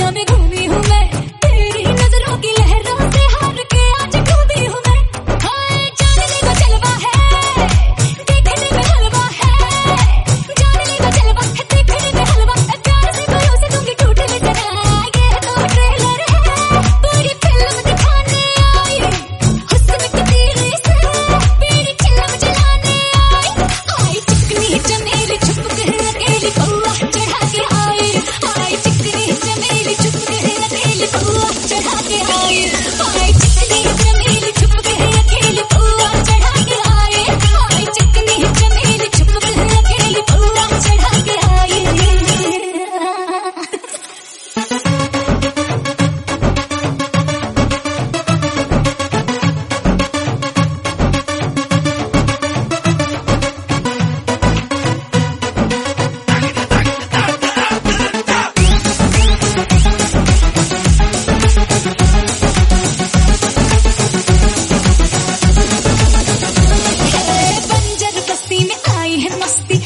में घूमी हूँ मैं, तेरी नजरों की लहरों से हार के आज डूबी हूँ मैं। हाय जानने का जलवा है, देखने में हलवा है, जानने का जलवा है, देखने में हलवा है, प्यार से भरोसे दूंगी टूटे तरह। ये तो ट्रेलर है, पूरी फिल्म दिखाने आई, हुस्न की तीर से मेरी चिल्लम जलाने आई। चिकनी चमेली छुप के अकेली पौआ चढ़ा के आई, आई चिकनी चमेली छुप के अकेली पौआ चढ़ा के आई, आई चिकनी चमेली छुप के अकेली पौआ चढ़ा के आई, आई चिकनी चमेली छुप के अकेली पौआ चढ़ा के आई। बंजर बस्ती में आई है मस्ती,